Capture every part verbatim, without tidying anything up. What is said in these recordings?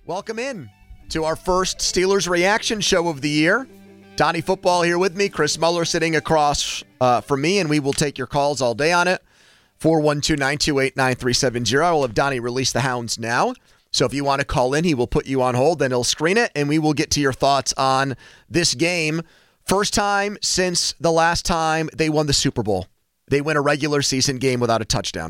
Welcome in to our first Steelers reaction show of the year. Donnie Football here with me, Chris Muller sitting across uh, from me, and we will take your calls all day on it. four one two, nine two eight, nine three seven zero. I will have Donnie release the hounds now. So if you want to call in, he will put you on hold, then he'll screen it, and we will get to your thoughts on this game. First time since the last time they won the Super Bowl. They win a regular season game without a touchdown.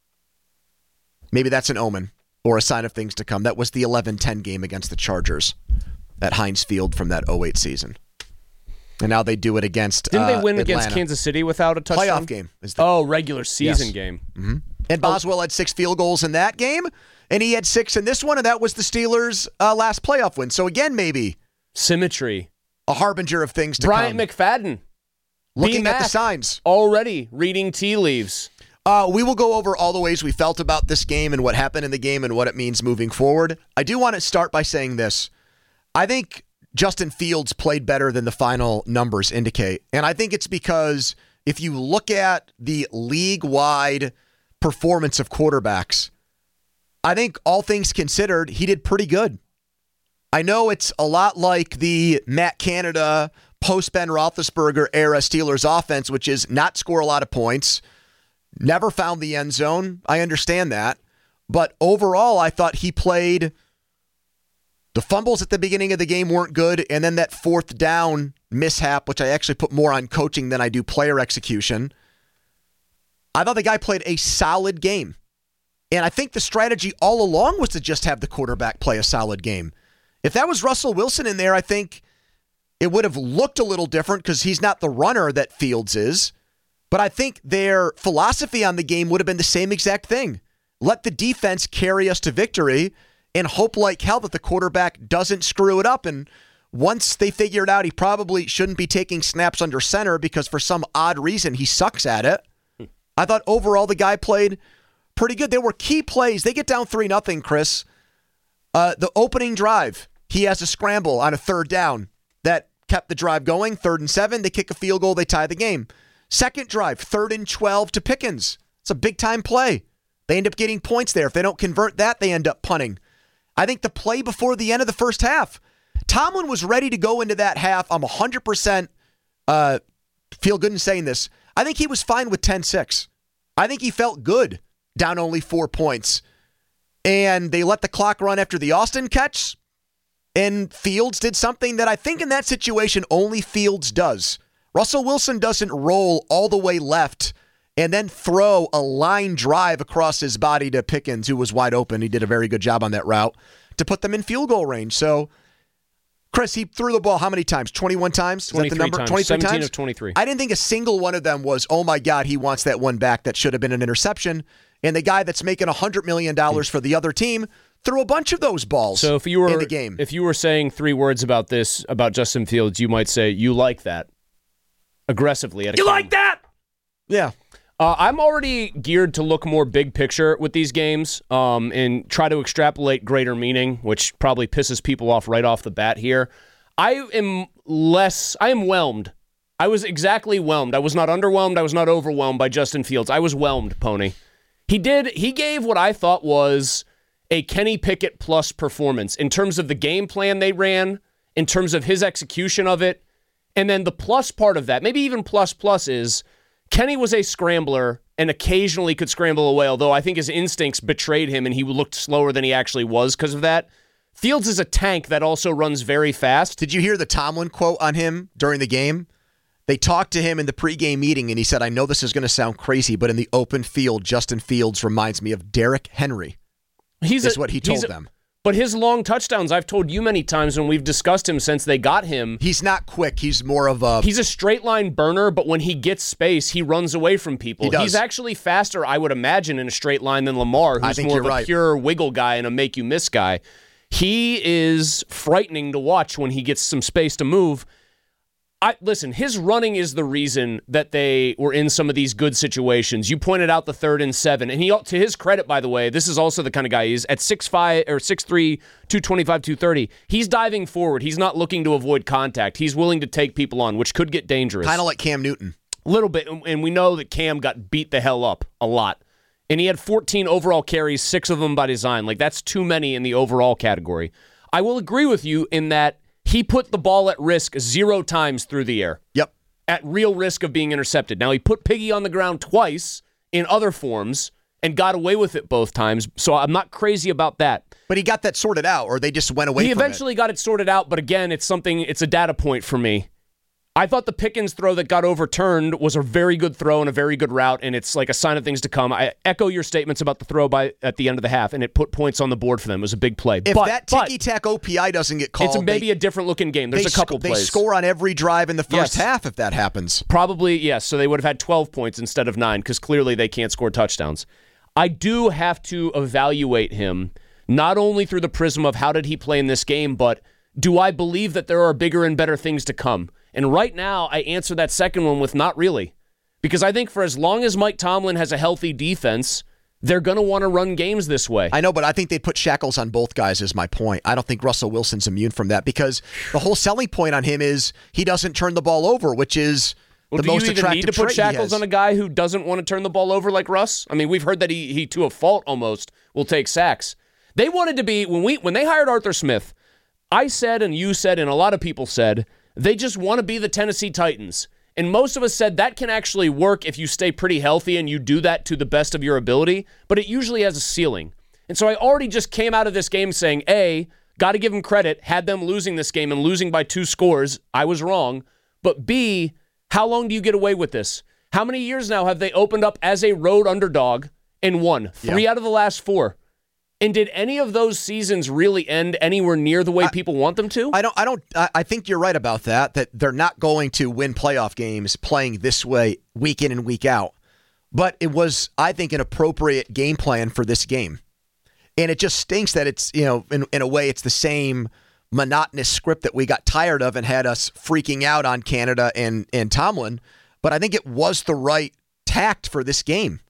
Maybe that's an omen or a sign of things to come. That was the eleven ten game against the Chargers at Heinz Field from that oh eight season. And now they do it against Didn't they uh, win Atlanta. against Kansas City without a touchdown? Playoff game. Is the, oh, regular season yes. game. Mm-hmm. And Boswell had six field goals in that game, and he had six in this one, and that was the Steelers' uh, last playoff win. So again, maybe symmetry, a harbinger of things to Bryant come. McFadden. Looking B-Mac, at the signs. Already reading tea leaves. Uh, we will go over all the ways we felt about this game and what happened in the game and what it means moving forward. I do want to start by saying this. I think Justin Fields played better than the final numbers indicate. And I think it's because if you look at the league-wide performance of quarterbacks, I think all things considered, he did pretty good. I know it's a lot like the Matt Canada post-Ben Roethlisberger era Steelers offense, which is not score a lot of points, never found the end zone. I understand that. But overall, I thought he played. The fumbles at the beginning of the game weren't good, and then that fourth down mishap, which I actually put more on coaching than I do player execution. I thought the guy played a solid game. And I think the strategy all along was to just have the quarterback play a solid game. If that was Russell Wilson in there, I think it would have looked a little different because he's not the runner that Fields is. But I think their philosophy on the game would have been the same exact thing. Let the defense carry us to victory and hope like hell that the quarterback doesn't screw it up. And once they figured out he probably shouldn't be taking snaps under center because for some odd reason he sucks at it, I thought overall the guy played pretty good. There were key plays. They get down three nothing, Chris. Uh, the opening drive, he has a scramble on a third down that kept the drive going. Third and seven, they kick a field goal, they tie the game. Second drive, third and twelve to Pickens. It's a big-time play. They end up getting points there. If they don't convert that, they end up punting. I think the play before the end of the first half, Tomlin was ready to go into that half. I'm one hundred percent uh, feel good in saying this. I think he was fine with ten six. I think he felt good, down only four points. And they let the clock run after the Austin catch, and Fields did something that I think in that situation only Fields does. Russell Wilson doesn't roll all the way left and then throw a line drive across his body to Pickens, who was wide open. He did a very good job on that route to put them in field goal range. So, Chris, he threw the ball how many times? twenty-one times? Is that the number? Times. twenty-three seventeen times? of twenty-three. I didn't think a single one of them was, oh my God, he wants that one back. That should have been an interception. And the guy that's making one hundred million dollars for the other team threw a bunch of those balls so if you were, in the game. If you were saying three words about this, about Justin Fields, you might say, you like that. Aggressively at a You game. like that? Yeah. Uh, I'm already geared to look more big picture with these games um, and try to extrapolate greater meaning, which probably pisses people off right off the bat here. I am less, I am whelmed. I was exactly whelmed. I was not underwhelmed. I was not overwhelmed by Justin Fields. I was whelmed, Pony. He did, he gave what I thought was a Kenny Pickett plus performance in terms of the game plan they ran, in terms of his execution of it. And then the plus part of that, maybe even plus plus is Kenny was a scrambler and occasionally could scramble away, although I think his instincts betrayed him and he looked slower than he actually was because of that. Fields is a tank that also runs very fast. Did you hear the Tomlin quote on him during the game? They talked to him in the pregame meeting and he said, I know this is going to sound crazy, but in the open field, Justin Fields reminds me of Derrick Henry. He's is a, what he told a, them. But his long touchdowns, I've told you many times when we've discussed him since they got him. He's not quick. He's more of a... He's a straight line burner, but when he gets space, he runs away from people. He does. He's actually faster, I would imagine, in a straight line than Lamar, who's I think more you're of a right. pure wiggle guy and a make-you-miss guy. He is frightening to watch when he gets some space to move. I listen, his running is the reason that they were in some of these good situations. You pointed out the third and seven, and he, to his credit, by the way, this is also the kind of guy he is. At six five or six three, two twenty-five, two thirty, he's diving forward. He's not looking to avoid contact. He's willing to take people on, which could get dangerous. Kind of like Cam Newton. A little bit, and we know that Cam got beat the hell up a lot And he had fourteen overall carries, six of them by design. Like, that's too many in the overall category. I will agree with you in that he put the ball at risk zero times through the air. Yep. At real risk of being intercepted. Now, he put Piggy on the ground twice in other forms and got away with it both times, so I'm not crazy about that. But he got that sorted out, or they just went away he from it? He eventually got it sorted out, but again, it's something, it's a data point for me. I thought the Pickens throw that got overturned was a very good throw and a very good route, and it's like a sign of things to come. I echo your statements about the throw by at the end of the half, and it put points on the board for them. It was a big play. If but, that ticky-tack O P I doesn't get called, it's maybe they, a different-looking game. There's a couple sc- plays. They score on every drive in the first yes. half if that happens. Probably, yes. So they would have had twelve points instead of nine because clearly they can't score touchdowns. I do have to evaluate him not only through the prism of how did he play in this game, but do I believe that there are bigger and better things to come? And right now, I answer that second one with not really. Because I think for as long as Mike Tomlin has a healthy defense, they're going to want to run games this way. I know, but I think they put shackles on both guys is my point. I don't think Russell Wilson's immune from that because the whole selling point on him is he doesn't turn the ball over, which is well, the most attractive trait. Do you even need to put shackles on a guy who doesn't want to turn the ball over like Russ? I mean, we've heard that he, he to a fault almost, will take sacks. They wanted to be, when we when they hired Arthur Smith, I said and you said and a lot of people said, they just want to be the Tennessee Titans. And most of us said that can actually work if you stay pretty healthy and you do that to the best of your ability, but it usually has a ceiling. And so I already just came out of this game saying, A, got to give them credit, had them losing this game and losing by two scores. I was wrong. But B, how long do you get away with this? How many years now have they opened up as a road underdog and won? Three yeah. out of the last four. And did any of those seasons really end anywhere near the way I, people want them to? I don't. I don't. I think you're right about that. That they're not going to win playoff games playing this way week in and week out. But it was, I think, an appropriate game plan for this game. And it just stinks that it's, you know, in, in a way, it's the same monotonous script that we got tired of and had us freaking out on Canada and and Tomlin. But I think it was the right tact for this game.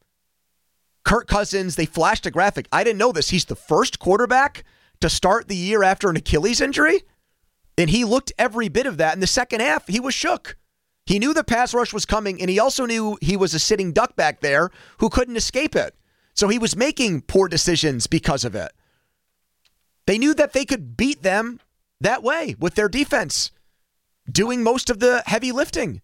Kirk Cousins, they flashed a graphic. I didn't know this. He's the first quarterback to start the year after an Achilles injury. And he looked every bit of that in the second half. He was shook. He knew the pass rush was coming, and he also knew he was a sitting duck back there who couldn't escape it. So he was making poor decisions because of it. They knew that they could beat them that way with their defense, doing most of the heavy lifting.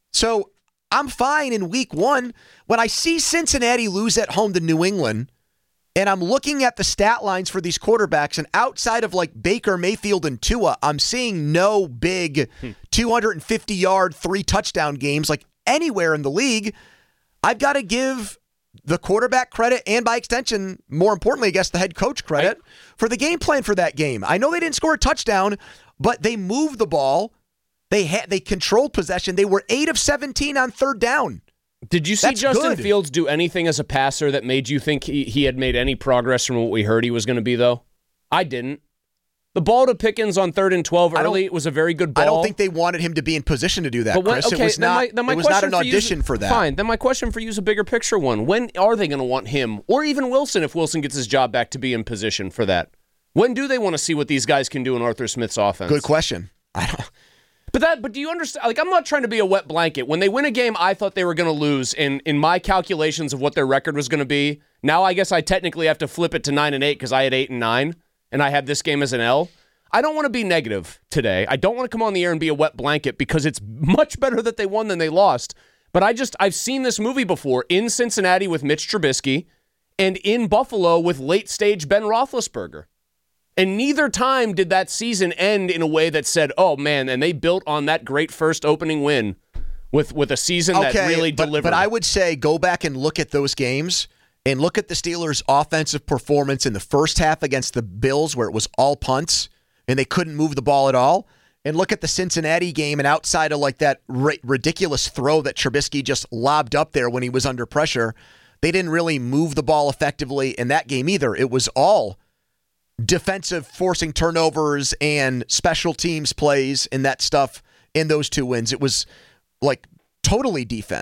So I'm fine in week one. When I see Cincinnati lose at home to New England, and I'm looking at the stat lines for these quarterbacks, and outside of like Baker Mayfield and Tua, I'm seeing no big hmm. two hundred fifty yard, three touchdown games like anywhere in the league. I've got to give the quarterback credit, and by extension, more importantly, I guess the head coach credit I, for the game plan for that game. I know they didn't score a touchdown, but they moved the ball. They had they controlled possession. They were eight of seventeen on third down. Did you see That's Justin good. Fields do anything as a passer that made you think he, he had made any progress from what we heard he was going to be, though? I didn't. The ball to Pickens on third and twelve early was a very good ball. I don't think they wanted him to be in position to do that, but when, Chris. Okay, it was then not, my, then my it was not an for audition is, for that. Fine. Then my question for you is a bigger picture one. When are they going to want him, or even Wilson, if Wilson gets his job back, to be in position for that? When do they want to see what these guys can do in Arthur Smith's offense? Good question. I don't... But that, but do you understand? Like, I'm not trying to be a wet blanket. When they win a game, I thought they were going to lose. In in my calculations of what their record was going to be, now I guess I technically have to flip it to nine and eight because I had eight and nine, and I had this game as an L. I don't want to be negative today. I don't want to come on the air and be a wet blanket because it's much better that they won than they lost. But I just I've seen this movie before in Cincinnati with Mitch Trubisky, and in Buffalo with late stage Ben Roethlisberger. And neither time did that season end in a way that said, oh, man, and they built on that great first opening win with, with a season okay, that really but, delivered. But I would say go back and look at those games and look at the Steelers' offensive performance in the first half against the Bills where it was all punts and they couldn't move the ball at all. And look at the Cincinnati game and outside of like that ri- ridiculous throw that Trubisky just lobbed up there when he was under pressure, they didn't really move the ball effectively in that game either. It was all defensive forcing turnovers and special teams plays and that stuff in those two wins. It was like totally defense.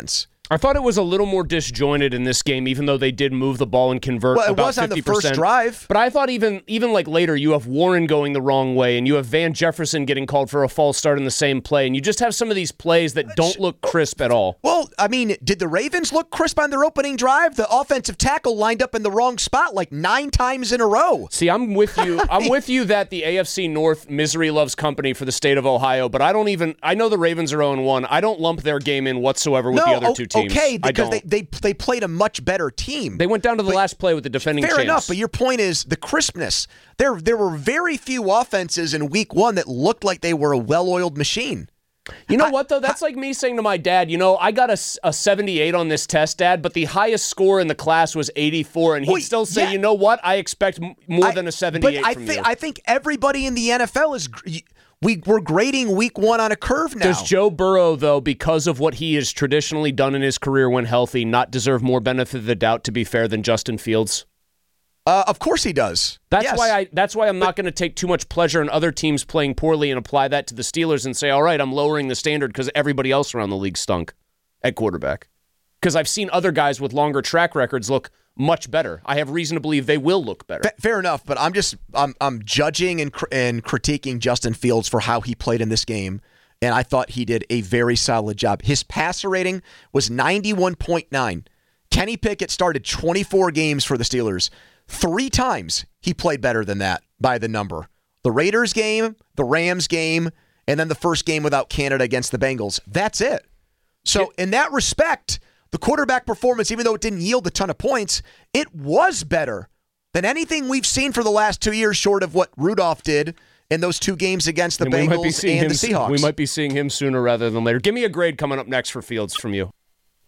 I thought it was a little more disjointed in this game, even though they did move the ball and convert well, it about was on fifty percent. the first drive. But I thought even even like later, you have Warren going the wrong way, and you have Van Jefferson getting called for a false start in the same play, and you just have some of these plays that don't look crisp at all. Well, I mean, did the Ravens look crisp on their opening drive? The offensive tackle lined up in the wrong spot like nine times in a row. See, I'm with you. I'm with you that the A F C North misery loves company for the state of Ohio, but I don't even. I know the Ravens are oh and one. I don't lump their game in whatsoever with no, the other two teams. Okay, I because don't. They, they they played a much better team. They went down to the but, last play with the defending fair champs. enough, but your point is the crispness. There there were very few offenses in week one that looked like they were a well-oiled machine. You know I, what, though? That's I, like me saying to my dad, you know, I got a, a seventy-eight on this test, Dad, but the highest score in the class was eighty-four, and he'd well, still say, yeah, you know what, I expect m- more I, than a seventy-eight but I from th- you. I think everybody in the N F L is... We, we're grading week one on a curve now. Does Joe Burrow, though, because of what he has traditionally done in his career when healthy, not deserve more benefit of the doubt, to be fair, than Justin Fields? Uh, of course he does. That's yes. why I. That's why I'm but, not going to take too much pleasure in other teams playing poorly and apply that to the Steelers and say, all right, I'm lowering the standard because everybody else around the league stunk at quarterback. Because I've seen other guys with longer track records look much better. I have reason to believe they will look better. Fair enough, but I'm just I'm I'm judging and and critiquing Justin Fields for how he played in this game, and I thought he did a very solid job. His passer rating was ninety-one point nine. Kenny Pickett started twenty-four games for the Steelers. Three times he played better than that by the number. The Raiders game, the Rams game, and then the first game without Canada against the Bengals. That's it. So in that respect, the quarterback performance, even though it didn't yield a ton of points, it was better than anything we've seen for the last two years, short of what Rudolph did in those two games against the and Bengals and him, the Seahawks. We might be seeing him sooner rather than later. Give me a grade coming up next for Fields from you.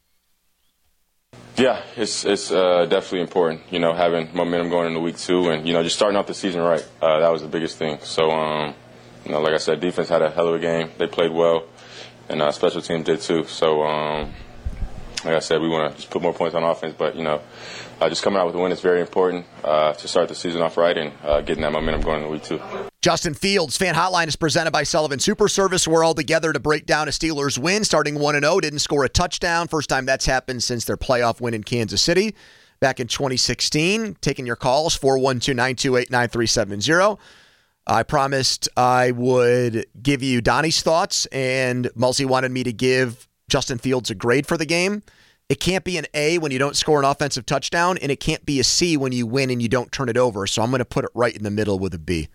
Yeah, it's it's uh, definitely important, you know, having momentum going into week two and, you know, just starting off the season right. Uh, that was the biggest thing. So, um, you know, like I said, defense had a hell of a game. They played well, and uh, special teams did too. So, um, like I said, we want to just put more points on offense. But, you know, uh, just coming out with a win is very important uh, to start the season off right and uh, getting that momentum going into week two. Justin Fields, Fan Hotline is presented by Sullivan Super Service. We're all together to break down a Steelers win, starting one and oh, didn't score a touchdown. First time that's happened since their playoff win in Kansas City back in twenty sixteen. Taking your calls, four one two, nine two eight, nine three seven zero. I promised I would give you Donnie's thoughts, and Mulsey wanted me to give Justin Fields a grade for the game. It can't be an A when you don't score an offensive touchdown, and it can't be a C when you win and you don't turn it over. So I'm going to put it right in the middle with a B.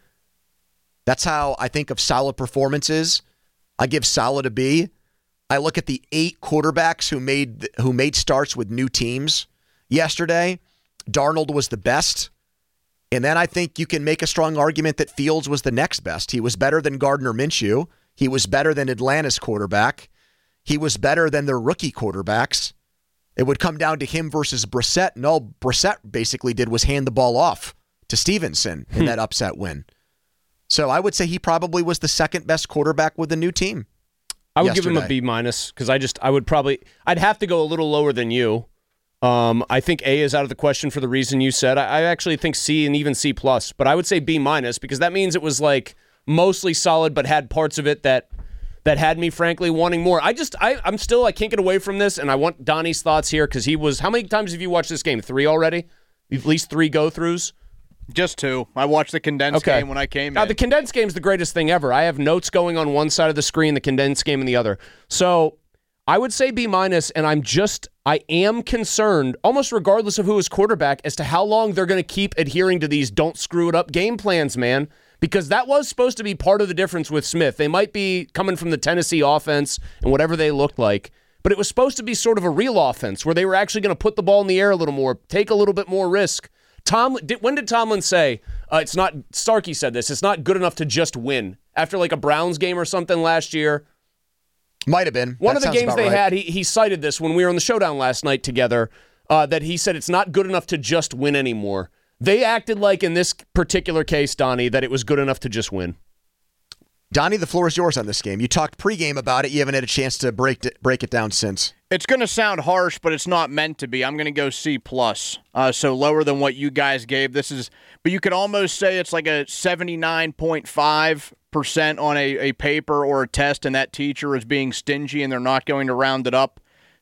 That's how I think of solid performances. I give solid a B. I look at the eight quarterbacks who made who made starts with new teams yesterday. Darnold was the best. And then I think you can make a strong argument that Fields was the next best. He was better than Gardner Minshew. He was better than Atlanta's quarterback. He was better than their rookie quarterbacks. It would come down to him versus Brissett, and all Brissett basically did was hand the ball off to Stevenson in that upset win. So I would say he probably was the second best quarterback with the new team. I would yesterday. give him a B minus because I just I would probably I'd have to go a little lower than you. Um, I think A is out of the question for the reason you said. I, I actually think C and even C plus, but I would say B minus because that means it was like mostly solid, but had parts of it that that had me frankly wanting more. I just I I'm still I can't get away from this, and I want Donnie's thoughts here because he was. How many times have you watched this game? Three already? At least three go throughs. Just two. I watched the condensed okay. game when I came now, in. The condensed game is the greatest thing ever. I have notes going on one side of the screen, the condensed game on the other. So I would say B minus, and I'm just, I am concerned, almost regardless of who is quarterback, as to how long they're going to keep adhering to these don't screw it up game plans, man. Because that was supposed to be part of the difference with Smith. They might be coming from the Tennessee offense and whatever they looked like, but it was supposed to be sort of a real offense where they were actually going to put the ball in the air a little more, take a little bit more risk. Tom, did, when did Tomlin say, uh, it's not, Starkey said this, it's not good enough to just win? After like a Browns game or something last year? Might have been. One that of the games they right. had, he, he cited this when we were on the Showdown last night together, uh, that he said it's not good enough to just win anymore. They acted like in this particular case, Donnie, that it was good enough to just win. Donnie, the floor is yours on this game. You talked pregame about it. You haven't had a chance to break it, break it down since. It's going to sound harsh, but it's not meant to be. I'm going to go C plus, uh, so lower than what you guys gave. This is, but you could almost say it's like a seventy-nine point five percent on a, a paper or a test, and that teacher is being stingy, and they're not going to round it up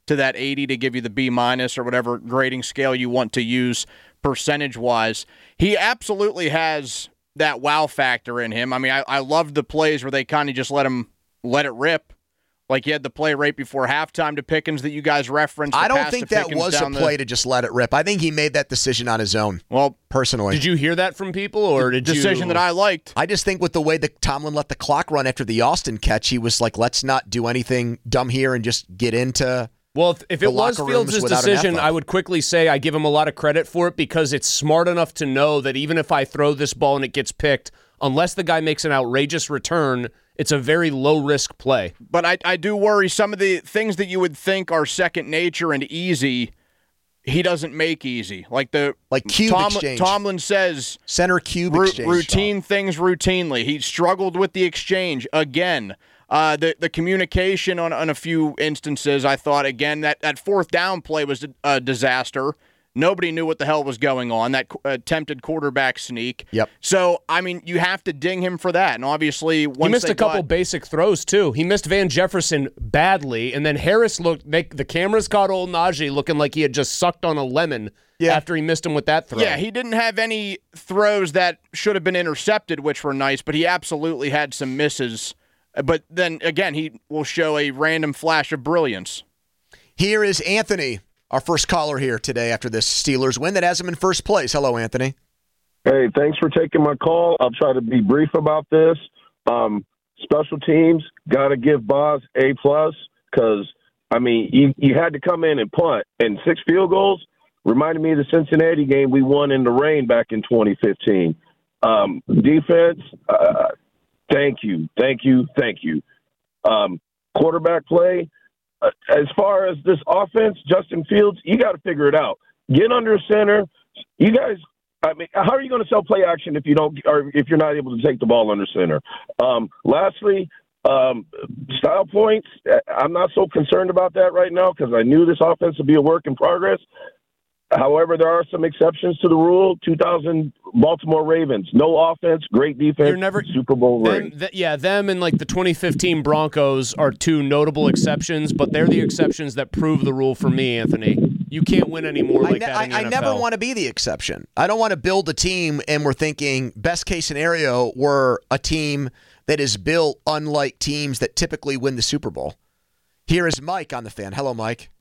to that eighty to give you the B minus or whatever grading scale you want to use percentage-wise. He absolutely has that wow factor in him. I mean, I, I loved the plays where they kind of just let him let it rip. Like you had the play right before halftime to Pickens that you guys referenced. I don't think that was a play the, to just let it rip. I think he made that decision on his own. Well, personally. Did you hear that from people, or did decision you... that I liked? I just think with the way that Tomlin let the clock run after the Austin catch, he was like, let's not do anything dumb here and just get into Well, if, if it was Fields' decision, I would quickly say I give him a lot of credit for it because it's smart enough to know that even if I throw this ball and it gets picked, unless the guy makes an outrageous return, it's a very low-risk play. But I, I do worry some of the things that you would think are second nature and easy, he doesn't make easy. Like the like cube Tom, exchange. Tomlin says center cube ru- exchange. Routine things routinely. He struggled with the exchange again. Uh, the the communication on, on a few instances, I thought, again, that, that fourth down play was a disaster. Nobody knew what the hell was going on, that attempted quarterback sneak. Yep. So, I mean, you have to ding him for that. And obviously, once he missed they a couple got, basic throws, too. He missed Van Jefferson badly, and then Harris looked, they, the cameras caught old Najee looking like he had just sucked on a lemon yeah. after he missed him with that throw. Yeah, he didn't have any throws that should have been intercepted, which were nice, but he absolutely had some misses. But then, again, he will show a random flash of brilliance. Here is Anthony, our first caller here today after this Steelers win that has him in first place. Hello, Anthony. Hey, thanks for taking my call. I'll try to be brief about this. Um, special teams, got to give Boz A plus because, I mean, you, you had to come in and punt. And six field goals reminded me of the Cincinnati game we won in the rain back in twenty fifteen. Um, defense, uh, thank you, thank you, thank you. Um, quarterback play, uh, as far as this offense, Justin Fields, you got to figure it out. Get under center. You guys, I mean, how are you going to sell play action if you don't, or if you're not able to take the ball under center? Um, lastly, um, style points. I'm not so concerned about that right now because I knew this offense would be a work in progress. However, there are some exceptions to the rule. two thousand Baltimore Ravens, no offense, great defense, You're never, Super Bowl ring. Th- yeah, them and like the twenty fifteen Broncos are two notable exceptions, but they're the exceptions that prove the rule for me, Anthony. You can't win anymore like I ne- that in the I, N F L. I never want to be the exception. I don't want to build a team and we're thinking best case scenario we're a team that is built unlike teams that typically win the Super Bowl. Here is Mike on the Fan. Hello, Mike.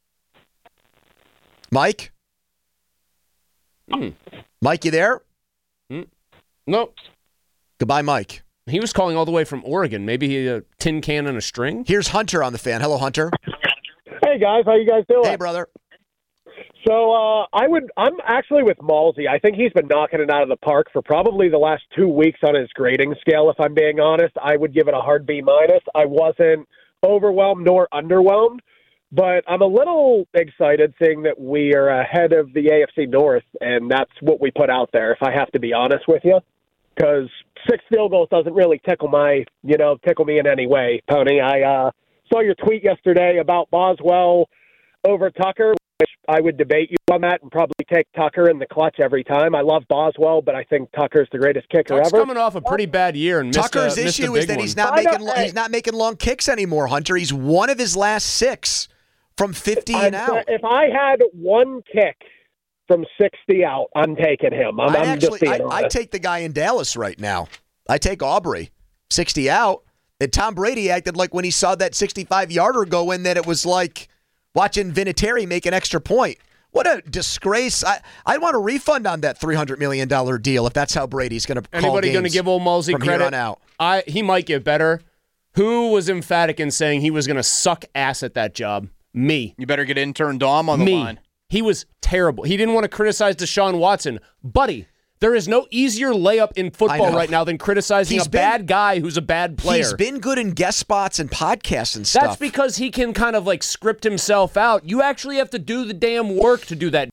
Mike? Mm. Mike, you there? Mm. No. Goodbye, Mike. He was calling all the way from Oregon. Maybe a tin can and a string? Here's Hunter on the Fan. Hello, Hunter. Hey, guys. How you guys doing? Hey, brother. So uh, I would, I'm actually with Malsey. I think he's been knocking it out of the park for probably the last two weeks on his grading scale, if I'm being honest. I would give it a hard B minus. I wasn't overwhelmed nor underwhelmed. But I'm a little excited seeing that we are ahead of the A F C North, and that's what we put out there, if I have to be honest with you. Because six field goals doesn't really tickle my, you know, tickle me in any way, Tony. I uh, saw your tweet yesterday about Boswell over Tucker, which I would debate you on that and probably take Tucker in the clutch every time. I love Boswell, but I think Tucker's the greatest kicker Tuck's ever. coming off a pretty bad year and missed Tucker's a, missed issue a big is that one. he's not I making know, he's not making long kicks anymore, Hunter. He's one of his last six. From fifty and out. If I had one kick from sixty out, I'm taking him. I'm, I I'm actually, just being I, honest. I take the guy in Dallas right now. I take Aubrey, sixty out. And Tom Brady acted like when he saw that sixty-five-yarder go in that it was like watching Vinatieri make an extra point. What a disgrace. I, I want a refund on that three hundred million dollars deal if that's how Brady's going to call Anybody going to give old Mulsey from credit? Here on out. I, he might get better. Who was emphatic in saying he was going to suck ass at that job? Me. You better get intern Dom on the Me. line. He was terrible. He didn't want to criticize Deshaun Watson. Buddy, there is no easier layup in football right now than criticizing He's a been, bad guy who's a bad player. He's been good in guest spots and podcasts and stuff. That's because he can kind of like script himself out. You actually have to do the damn work to do that.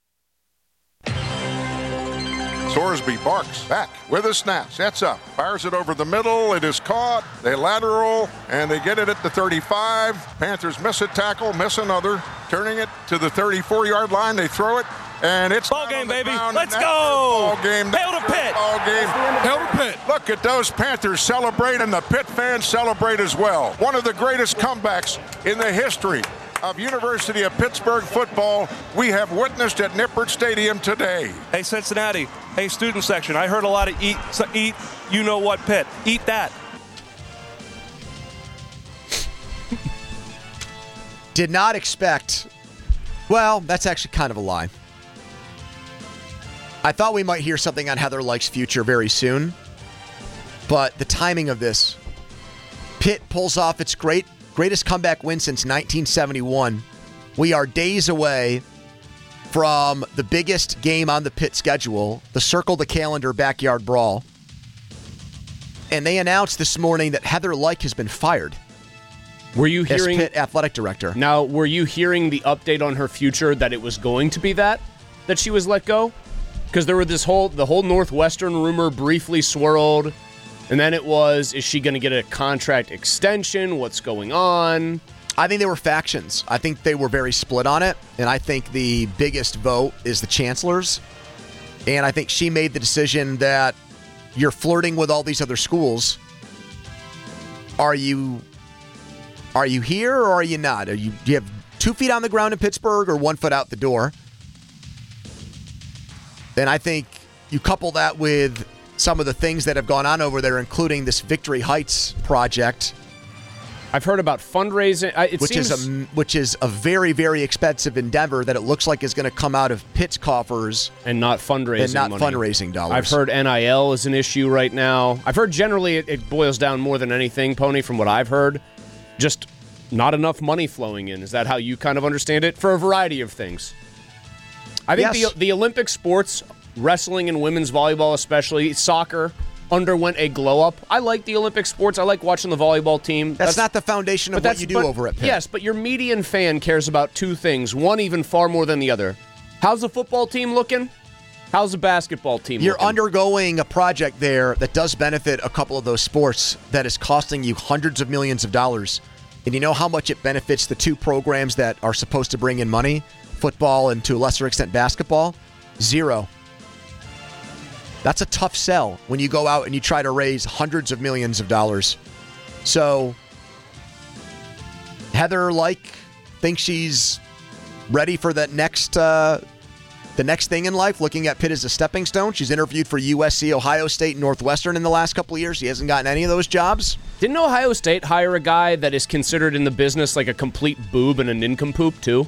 Sorsby barks back with a snap, sets up, fires it over the middle. It is caught. They lateral, and they get it at the thirty-five. Panthers miss a tackle, miss another, turning it to the thirty-four-yard line. They throw it, and it's ball game, baby. Ground, Let's go. Ball game. Hail to Pitt. Ball game. Hail to Pitt. Look at those Panthers celebrate, and the Pitt fans celebrate as well. One of the greatest comebacks in the history of University of Pittsburgh football we have witnessed at Nippert Stadium today. Hey, Cincinnati. Hey, student section. I heard a lot of eat, so eat, you know what, Pitt. Eat that. Did not expect. Well, that's actually kind of a lie. I thought we might hear something on Heather Lyke's future very soon, but the timing of this. Pitt pulls off its great greatest comeback win since nineteen seventy-one. We are days away from the biggest game on the Pitt schedule, the Circle the Calendar Backyard Brawl. And they announced this morning that Heather Lyke has been fired. Were you hearing as Pitt athletic director? Now, were you hearing the update on her future that it was going to be that that she was let go? Because there were this whole the whole Northwestern rumor briefly swirled, and then it was, is she going to get a contract extension? What's going on? I think there were factions. I think they were very split on it, and I think the biggest vote is the chancellor's. And I think she made the decision that you're flirting with all these other schools. Are you are you here or are you not? Are you do you have two feet on the ground in Pittsburgh or one foot out the door? And I think you couple that with some of the things that have gone on over there, including this Victory Heights project. I've heard about fundraising. It which seems... is a which is a very, very expensive endeavor that it looks like is going to come out of Pitt's coffers and not fundraising and not money. fundraising dollars. I've heard N I L is an issue right now. I've heard generally it, it boils down more than anything, Pony, from what I've heard, just not enough money flowing in. Is that how you kind of understand it? For a variety of things. I think Yes. the the Olympic sports, wrestling and women's volleyball especially, soccer, underwent a glow-up. I like the Olympic sports. I like watching the volleyball team. That's, that's not the foundation of what you do but, over at Pitt. Yes, but your median fan cares about two things. One even far more than the other. How's the football team looking? How's the basketball team You're looking? undergoing a project there that does benefit a couple of those sports that is costing you hundreds of millions of dollars. And you know how much it benefits the two programs that are supposed to bring in money? Football and to a lesser extent basketball? Zero. That's a tough sell when you go out and you try to raise hundreds of millions of dollars. So, Heather Lyke thinks she's ready for that next, uh, the next thing in life, looking at Pitt as a stepping stone. She's interviewed for U S C, Ohio State, and Northwestern in the last couple of years. She hasn't gotten any of those jobs. Didn't Ohio State hire a guy that is considered in the business like a complete boob and a nincompoop, too?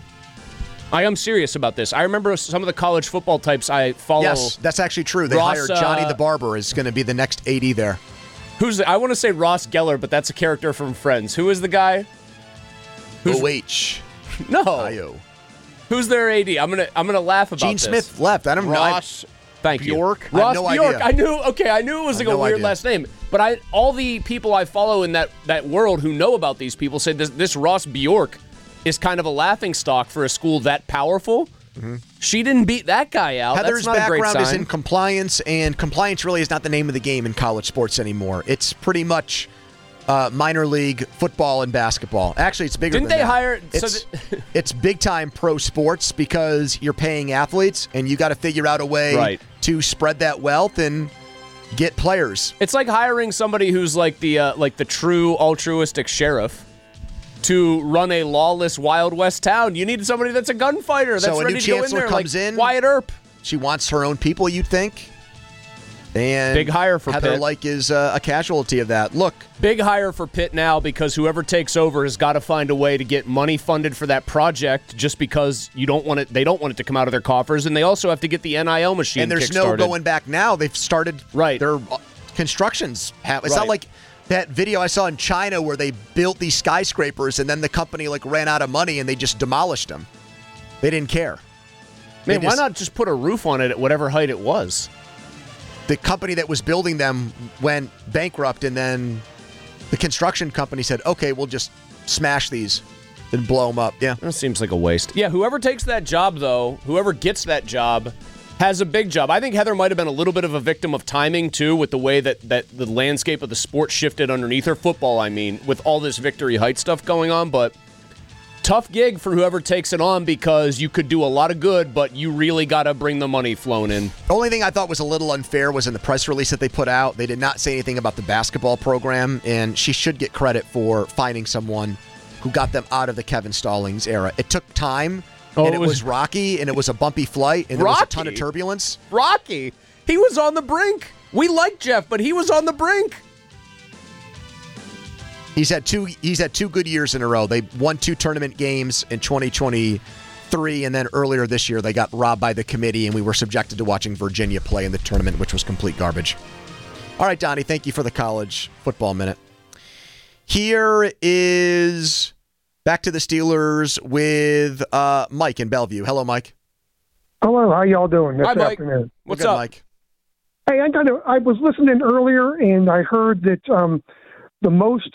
I am serious about this. I remember some of the college football types I follow. Yes, that's actually true. They Ross, hired Johnny uh, the Barber is going to be the next A D there. Who's the, I want to say Ross Geller, but that's a character from Friends. Who is the guy? Who's, O H. No. I O. Who's their A D? I'm gonna I'm gonna laugh about Gene this. Smith left. I don't know. Ross Thank Bjork? you. I have Ross no Bjork. idea. I knew. Okay, I knew it was I like have a no weird idea. last name, but I all the people I follow in that that world who know about these people say this this Ross Bjork is kind of a laughing stock for a school that powerful. Mm-hmm. She didn't beat that guy out. Heather's That's not a great background is sign. in compliance, and compliance really is not the name of the game in college sports anymore. It's pretty much uh, minor league football and basketball. Actually, it's bigger Didn't than they that. hire- so It's, th- it's big-time pro sports because you're paying athletes, and you got to figure out a way Right. to spread that wealth and get players. It's like hiring somebody who's like the uh, like the true altruistic sheriff to run a lawless Wild West town. You need somebody that's a gunfighter that's So a ready new to go in chancellor there, comes like in. Wyatt Earp. She wants her own people, you'd think. And Big hire for Heather Pitt. Lyke is uh, a casualty of that. Look, Big hire for Pitt now because whoever takes over has got to find a way to get money funded for that project. Just because you don't want it, they don't want it to come out of their coffers, and they also have to get the N I L machine. and there's no kickstarted. going back now. They've started Right. their uh, constructions. Have, it's Right. not like that video I saw in China where they built these skyscrapers and then the company like ran out of money and they just demolished them. They didn't care. Man, They why just- not just put a roof on it at whatever height it was? The company that was building them went bankrupt, and then the construction company said, "Okay, we'll just smash these and blow them up." Yeah. That seems like a waste. Yeah, whoever takes that job, though, whoever gets that job, has a big job. I think Heather might have been a little bit of a victim of timing, too, with the way that, that the landscape of the sport shifted underneath her. Football, I mean, with all this Victory Heights stuff going on. But tough gig for whoever takes it on because you could do a lot of good, but you really got to bring the money flowing in. The only thing I thought was a little unfair was in the press release that they put out. They did not say anything about the basketball program, and she should get credit for finding someone who got them out of the Kevin Stallings era. It took time, Oh, and it it was- was rocky, and it was a bumpy flight, and there was a ton of Rocky? turbulence. Rocky. He was on the brink. We like Jeff, but he was on the brink. He's had two. He's had two good years in a row. They won two tournament games in twenty twenty-three, and then earlier this year they got robbed by the committee, and we were subjected to watching Virginia play in the tournament, which was complete garbage. All right, Donnie, thank you for the college football minute. Here is back to the Steelers with uh, Mike in Bellevue. Hello, Mike. Hello, how y'all doing this Hi, Mike. afternoon? What's We're good, up? Mike? Hey, I got. I was listening earlier, and I heard that um, the most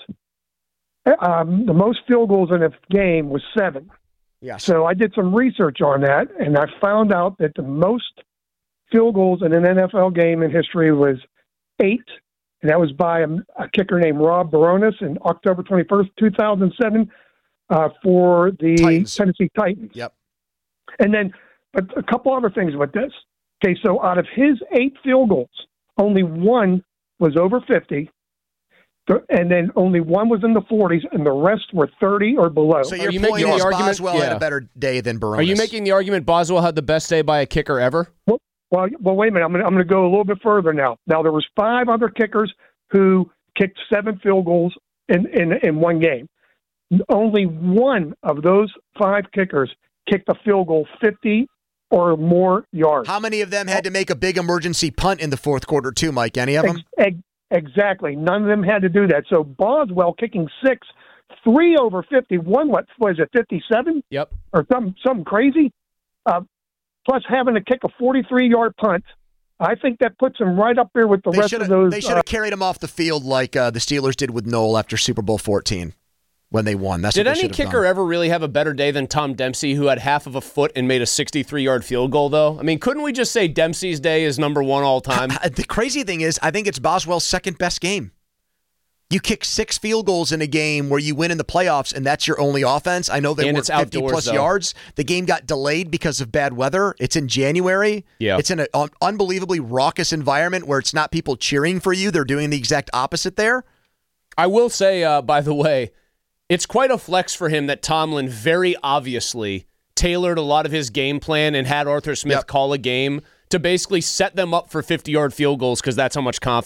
um, the most field goals in a game was seven. Yes. So I did some research on that, and I found out that the most field goals in an N F L game in history was eight, and that was by a, a kicker named Rob Baronis in October twenty-first, two thousand seven, uh, for the Titans. Tennessee Titans. Yep. And then, but a couple other things with this. Okay, so out of his eight field goals, only one was over fifty, th- and then only one was in the forties, and the rest were thirty or below. So your you point making the is argument- Boswell had yeah. a better day than Baronis. Are you making the argument Boswell had the best day by a kicker ever? Well, well, well wait a minute. I'm going I'm to go a little bit further now. Now, there was five other kickers who kicked seven field goals in, in, in one game. Only one of those five kickers kicked a field goal fifty or more yards. How many of them had to make a big emergency punt in the fourth quarter too, Mike? Any of them? Ex- ex- exactly. None of them had to do that. So Boswell kicking six, three over fifty, one, what was it, fifty-seven? Yep. Or some, something crazy? Uh, plus having to kick a forty-three-yard punt. I think that puts him right up there with the They rest should of have those. they should uh, have carried him off the field like uh, the Steelers did with Noel after Super Bowl fourteen when they won. That's Did what they any should have kicker done. ever really have a better day than Tom Dempsey, who had half of a foot and made a sixty-three-yard field goal, though? I mean, couldn't we just say Dempsey's day is number one all time? The crazy thing is, I think it's Boswell's second best game. You kick six field goals in a game where you win in the playoffs, and that's your only offense. I know they And were it's outdoors, fifty plus though. yards. The game got delayed because of bad weather. It's in January. Yeah. It's in an un- unbelievably raucous environment where it's not people cheering for you. They're doing the exact opposite there. I will say, uh, by the way, it's quite a flex for him that Tomlin very obviously tailored a lot of his game plan and had Arthur Smith Yep. call a game to basically set them up for fifty-yard field goals because that's how much confidence